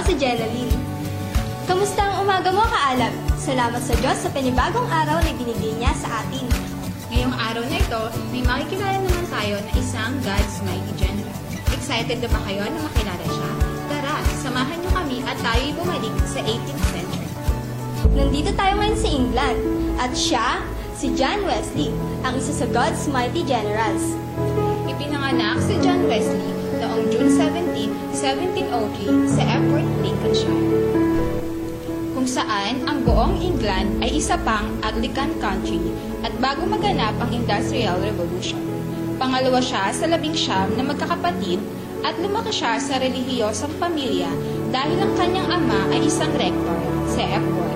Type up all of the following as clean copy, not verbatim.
si Jenaline. Kamusta ang umaga mo, Kaalab? Salamat sa Diyos sa panibagong araw na binigay niya sa atin. Ngayong araw na ito, may makikilala naman tayo na isang God's Mighty General. Excited na ba kayo na makilala siya? Tara, samahan niyo kami at tayo'y bumalik sa 18th century. Nandito tayo ngayon sa England at siya, si John Wesley, ang isa sa God's Mighty Generals. Ipinanganak si John Wesley noong June 17, 1703 sa Epworth, Lincolnshire, kung saan ang buong England ay isa pang Anglican country at bago maganap ang Industrial Revolution. Pangalawa siya sa 19 na magkakapatid at lumaki siya sa relihiyosang pamilya dahil ang kanyang ama ay isang rector sa Epworth.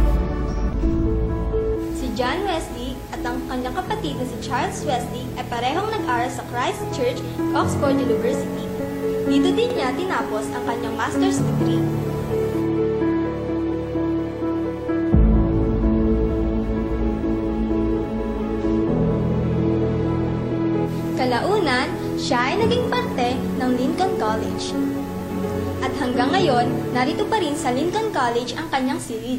Si John Wesley at ang kanyang kapatid na si Charles Wesley ay parehong nag-aral sa Christ Church, Oxford University. Dito din niya tinapos ang kanyang master's degree. Kalaunan, siya ay naging parte ng Lincoln College. At hanggang ngayon, narito pa rin sa Lincoln College ang kanyang silid.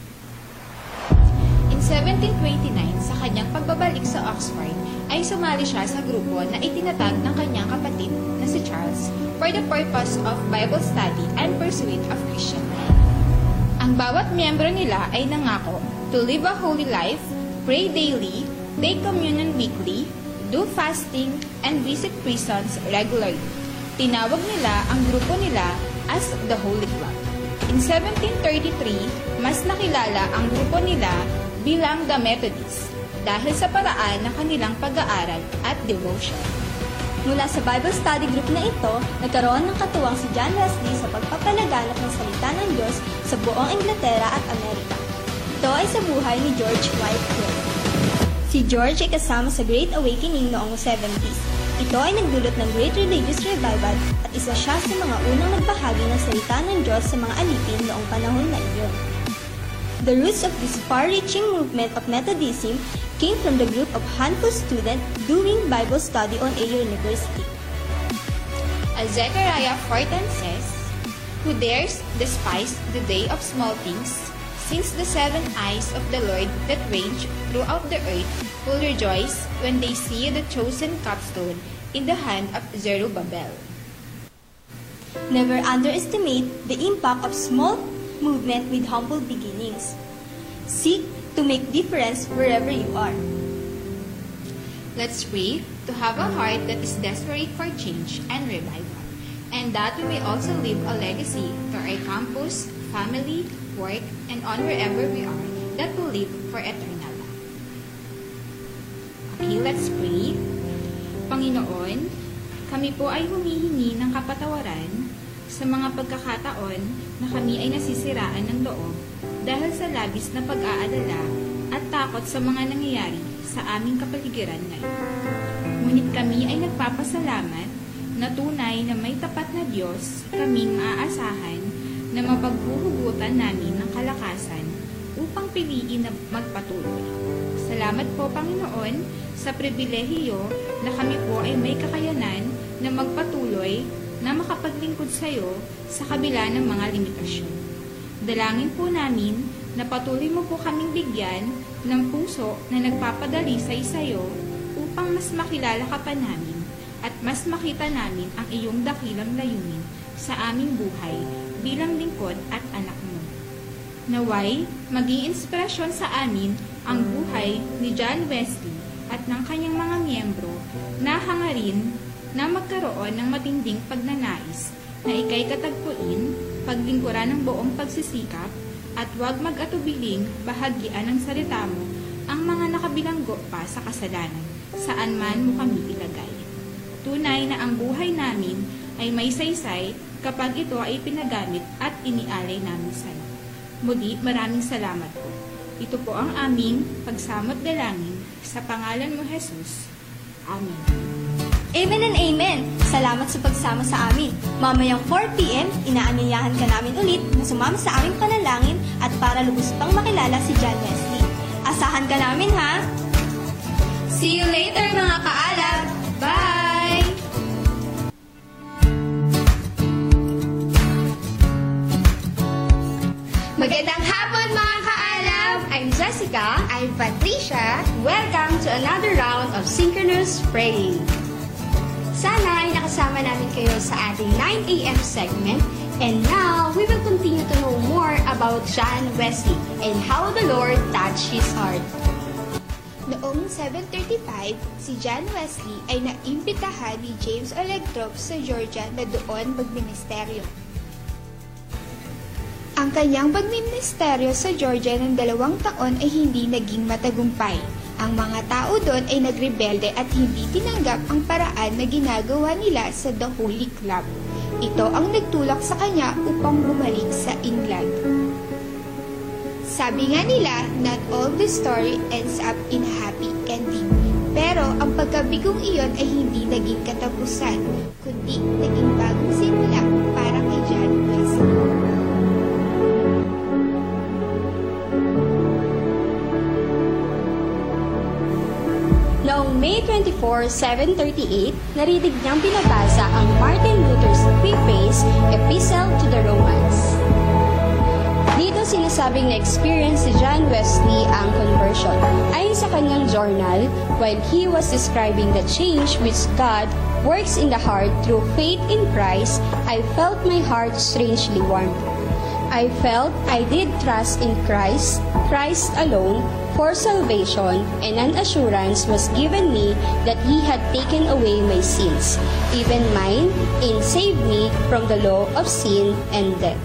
In 1729, sa kanyang pagbabalik sa Oxford, ay sumali siya sa grupo na itinatag ng kanyang kapatid na si Charles for the purpose of Bible study and pursuit of Christian life. Ang bawat miyembro nila ay nangako to live a holy life, pray daily, take communion weekly, do fasting, and visit prisons regularly. Tinawag nila ang grupo nila as the Holy Club. In 1733, mas nakilala ang grupo nila bilang the Methodists dahil sa paraan ng kanilang pag-aaral at devotion. Mula sa Bible study group na ito, nagkaroon ng katuwang si John Wesley sa pagpapalaganap ng salita ng Diyos sa buong Inglaterra at Amerika. Ito ay sa buhay ni George Whitefield. Si George ay kasama sa Great Awakening noong 70s. Ito ay nagdulot ng Great Religious Revival at isa siya sa mga unang nagbahagi ng salita ng Diyos sa mga alipin noong panahon na iyon. The roots of this far-reaching movement of Methodism came from the group of handful students doing Bible study on a university. As Zechariah 4:10 says, "Who dares despise the day of small things, since the 7 eyes of the Lord that range throughout the earth will rejoice when they see the chosen capstone in the hand of Zerubbabel." Never underestimate the impact of small movement with humble beginnings. Seek to make difference wherever you are. Let's pray to have a heart that is desperate for change and revival, and that we may also leave a legacy to our campus, family, work, and on wherever we are, that will live for eternal life. Okay, let's pray. Panginoon, kami po ay humihingi ng kapatawaran sa mga pagkakataon na kami ay nasisiraan ng loob dahil sa labis na pag-aalala at takot sa mga nangyayari sa aming kapaligiran ngayon. Ngunit kami ay nagpapasalamat na tunay na may tapat na Diyos kaming maaasahan na mapaghuhugutan namin ng kalakasan upang piliin na magpatuloy. Salamat po, Panginoon, sa pribilehiyo na kami po ay may kakayanan na magpatuloy na makapaglingkod sa iyo sa kabila ng mga limitasyon. Dalangin po namin na patuloy mo po kaming bigyan ng puso na nagpapadali sa iyo upang mas makilala ka pa namin at mas makita namin ang iyong dakilang layunin sa aming buhay bilang lingkod at anak mo. Naway, maging inspirasyon sa amin ang buhay ni John Wesley at ng kanyang mga miyembro na hangarin na magkaroon ng matinding pagnanais na ikay katagpuin, paglingkuran ng buong pagsisikap, at huwag mag-atubiling bahagian ng salita mo ang mga nakabilanggo pa sa kasalanan, saan man mo kami ilagay. Tunay na ang buhay namin ay may saysay kapag ito ay pinagamit at inialay namin sa iyo. Muli, maraming salamat po. Ito po ang aming pagsamot dalangin sa pangalan mo, Jesus. Amen. Amen and amen! Salamat sa pagsama sa amin. Mamayang 4 p.m., inaanyayahan ka namin ulit na sumama sa aming panalangin at para lubos pang makilala si John Wesley. Asahan ka namin, ha? See you later, mga kaalab! Bye! Alicia! Welcome to another round of synchronous praying. Sana ay nakasama namin kayo sa ating 9 a.m. segment. And now, we will continue to know more about John Wesley and how the Lord touched his heart. Noong 735, si John Wesley ay naimbitahan ni James Olegtrop sa Georgia na doon magministeryo. Ang kanyang pagministeryo sa Georgia ng 2 taon ay hindi naging matagumpay. Ang mga tao doon ay nagrebelde at hindi tinanggap ang paraan na ginagawa nila sa The Holy Club. Ito ang nagtulak sa kanya upang bumalik sa England. Sabi nga nila, not all the story ends up in a happy ending. Pero ang pagkabigong iyon ay hindi naging katapusan, kundi naging bagong simula para kay John Wesley. Noong May 24, 738, narinig niyang binabasa ang Martin Luther's preface Epistle to the Romans. Dito sinasabing na-experience si John Wesley ang conversion. Ayon sa kanyang journal, while he was describing the change which God works in the heart through faith in Christ, I felt my heart strangely warm. I felt I did trust in Christ alone, for salvation, and an assurance was given me that He had taken away my sins, even mine, and saved me from the law of sin and death.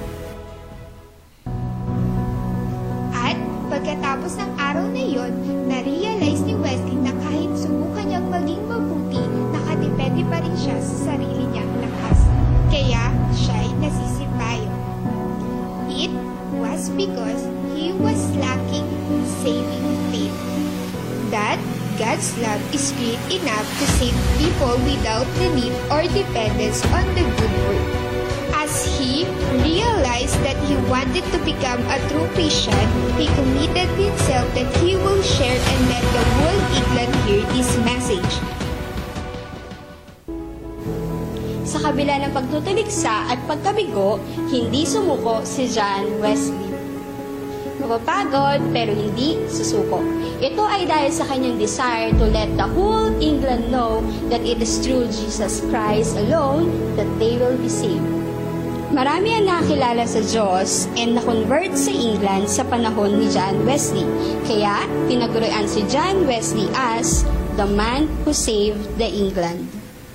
At pagkatapos ng araw na iyon, na-realize ni Wesley na kahit subukan niyang maging mabuti, nakadepende pa rin siya sa sarili niyang lakas. Kaya siya'y nasisipayo. It was because he was lacking saving faith. That God's love is great enough to save people without the need or dependence on the good work. As he realized that he wanted to become a true Christian, he committed himself that he will share and let the whole England hear this message. Sa kabila ng pagtutuligsa at pagkabigo, hindi sumuko si John Wesley. Mapapagod pero hindi susuko. Ito ay dahil sa kanyang desire to let the whole England know that it is through Jesus Christ alone that they will be saved. Marami ang nakakilala sa Diyos and na-convert sa England sa panahon ni John Wesley. Kaya, tinagurian si John Wesley as the man who saved the England.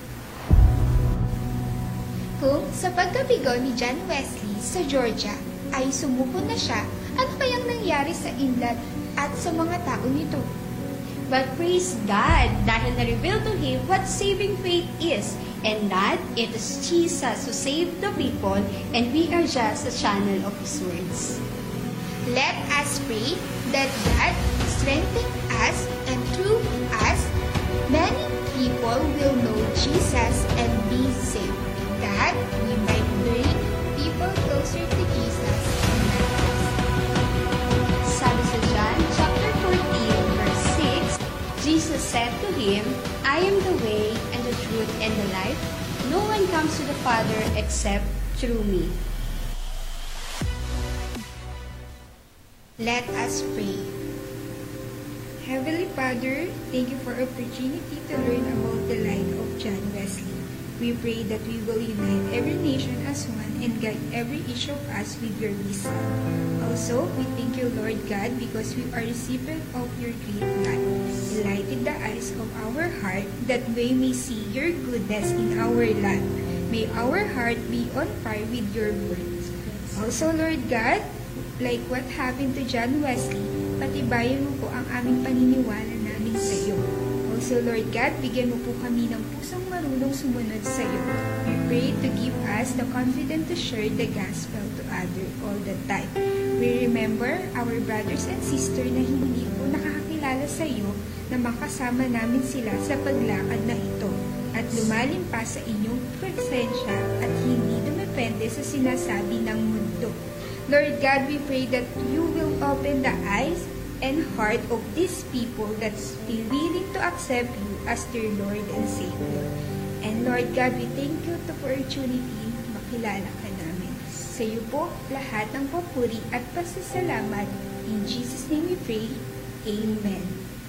Kung sa pagkabigo ni John Wesley sa Georgia ay sumuko na siya, ano kayang nangyari sa England at sa mga tao nito? But praise God dahil na-reveal to him what saving faith is, and that it is Jesus who saved the people and we are just a channel of His words. Let us pray that God strengthen us and through us, many people will know Jesus and be saved. That we might bring people closer to Jesus. Sabi sa John chapter 14 verse 6, Jesus said to him, I am the way and the truth and the life. No one comes to the Father except through me. Let us pray. Heavenly Father, thank you for opportunity to learn about the life of John Wesley. We pray that we will unite every nation as one and guide every each of us with your wisdom. Also, we thank you, Lord God, because we are recipient of your great love. Enlighten the eyes of our heart that we may see your goodness in our life. May our heart be on fire with your words. Also, Lord God, like what happened to John Wesley, patibayan mo po ang aming paniniwala namin sa iyo. Also, Lord God, bigyan mo po kami ng pusong marunong sumunod sa iyo. We pray to give us the confidence to share the gospel to others all the time. We remember our brothers and sisters na hindi po nakakakilala sa iyo, na makasama namin sila sa paglakad na ito at lumalim pa sa inyong presensya at hindi dumepende sa sinasabi ng mundo. Lord God, we pray that you will open the eyes and heart of these people that's willing to accept you as their Lord and Savior. And Lord God, we thank you to opportunity makilala ka namin. Sa iyo po lahat ng papuri at pasasalamat. In Jesus' name we pray. Amen.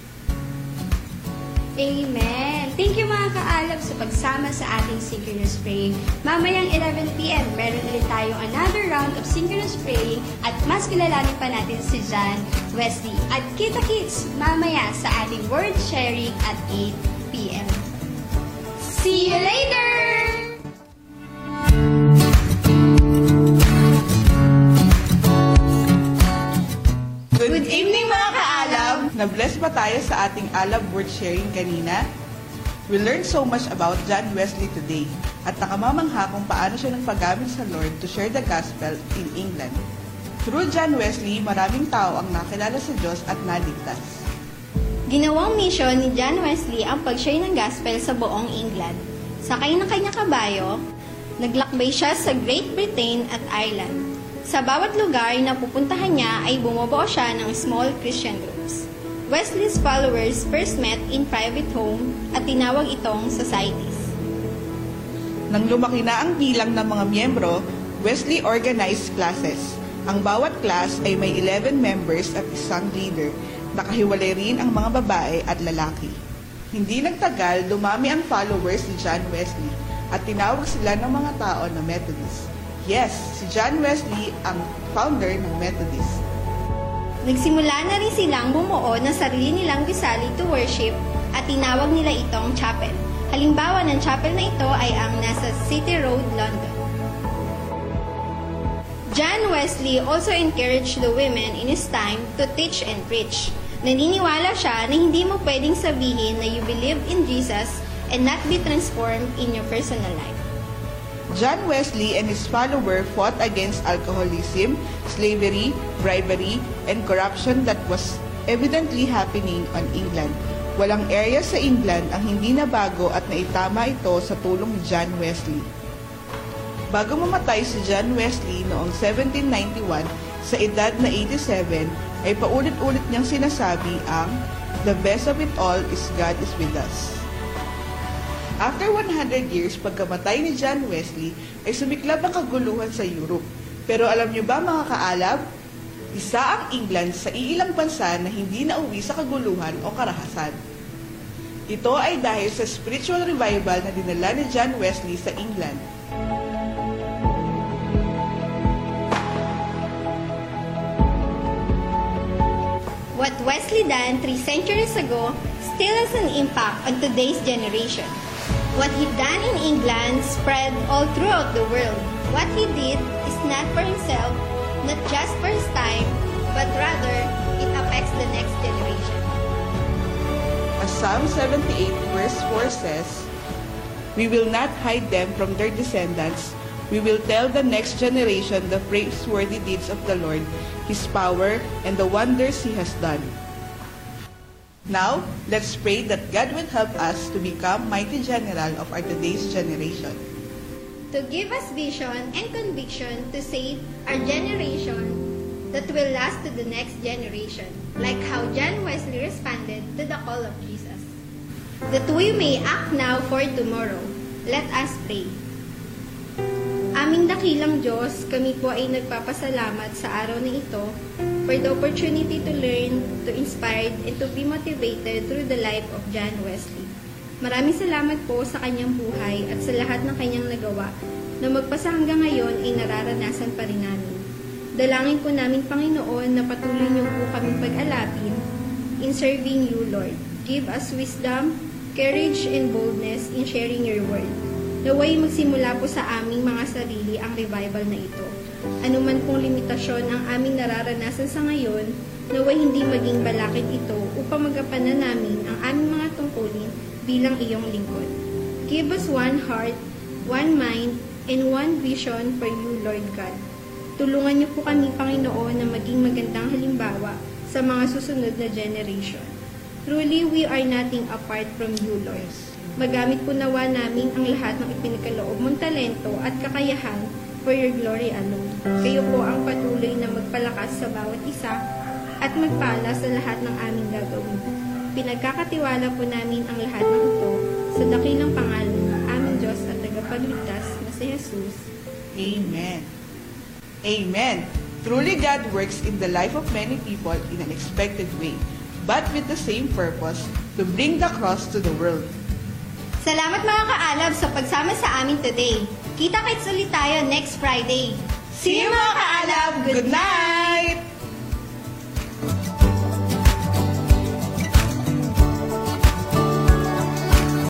Amen! Thank you mga kaalab sa pagsama sa ating synchronous praying. Mamayang 11 p.m. meron ulit tayong another round of synchronous praying at mas kilalanin pa natin si John Wesley. At kita-kits mamaya sa ating word sharing at 8 p.m. See you later! Good evening mga kaalab! Na-bless ba tayo sa ating alab word sharing kanina? We learned so much about John Wesley today at nakamamangha kung paano siya nagpagamit sa Lord to share the gospel in England. Through John Wesley, maraming tao ang nakilala sa Diyos at naligtas. Ginawang misyon ni John Wesley ang pag-share ng gospel sa buong England. Sakay ng kanyang kabayo, naglakbay siya sa Great Britain at Ireland. Sa bawat lugar na pupuntahan niya ay bumubuo siya ng small Christian groups. Wesley's followers first met in private home at tinawag itong societies. Nang lumaki na ang bilang ng mga miyembro, Wesley organized classes. Ang bawat class ay may 11 members at isang leader. Nakahiwalay rin ang mga babae at lalaki. Hindi nagtagal, dumami ang followers ni John Wesley at tinawag sila ng mga tao na Methodist. Yes, si John Wesley ang founder ng Methodist. Nagsimula na rin silang bumuo ng sarili nilang gusali to worship at tinawag nila itong chapel. Halimbawa ng chapel na ito ay ang nasa City Road, London. John Wesley also encouraged the women in his time to teach and preach. Naniniwala siya na hindi mo pwedeng sabihin na you believe in Jesus and not be transformed in your personal life. John Wesley and his followers fought against alcoholism, slavery, bribery, and corruption that was evidently happening on England. Walang area sa England ang hindi nabago at naitama ito sa tulong ni John Wesley. Bago mamatay si John Wesley noong 1791 sa edad na 87, ay paulit-ulit niyang sinasabi ang "The best of it all is God is with us." After 100 years pagkamatay ni John Wesley, ay sumiklab ang kaguluhan sa Europe. Pero alam niyo ba mga kaalab? Isa ang England sa iilang bansa na hindi nauwi sa kaguluhan o karahasan. Ito ay dahil sa spiritual revival na dinala ni John Wesley sa England. What Wesley done 3 centuries ago still has an impact on today's generation. What he done in England spread all throughout the world. What he did is not for himself, not just for his time, but rather it affects the next generation. As Psalm 78 verse 4 says, "We will not hide them from their descendants. We will tell the next generation the praiseworthy deeds of the Lord, His power, and the wonders He has done." Now, let's pray that God will help us to become mighty general of our today's generation. To give us vision and conviction to save our generation that will last to the next generation, like how John Wesley responded to the call of Jesus. That we may act now for tomorrow. Let us pray. Aming dakilang Diyos, kami po ay nagpapasalamat sa araw na ito for the opportunity to learn, to inspire, and to be motivated through the life of John Wesley. Maraming salamat po sa kanyang buhay at sa lahat ng kanyang nagawa na magpasa hanggang ngayon ay nararanasan pa rin namin. Dalangin po namin, Panginoon, na patuloy niyo po kaming pag-alapin in serving you, Lord. Give us wisdom, courage, and boldness in sharing your word. Naway magsimula po sa aming mga sarili ang revival na ito. Ano man pong limitasyon ang aming nararanasan sa ngayon, naway hindi maging balakid ito upang magapan na namin ang aming mga tungkulin bilang iyong lingkod. Give us one heart, one mind, and one vision for you, Lord God. Tulungan niyo po kami, Panginoon, na maging magandang halimbawa sa mga susunod na generation. Truly, we are nothing apart from you, Lord. Magamit po nawa namin ang lahat ng ipinagkaloob mong talento at kakayahan for your glory alone. Kayo po ang patuloy na magpalakas sa bawat isa at magpala sa lahat ng aming gagawin. Pinagkakatiwala po namin ang lahat ng ito sa dakilang pangalan ng aming Diyos at tagapagligtas na si Jesus. Amen. Amen. Truly, God works in the life of many people in an expected way. but with the same purpose, to bring the cross to the world. Salamat mga kaalab sa pagsama sa amin today. Kita-kits ulit tayo next Friday. See you mga kaalab! Good night!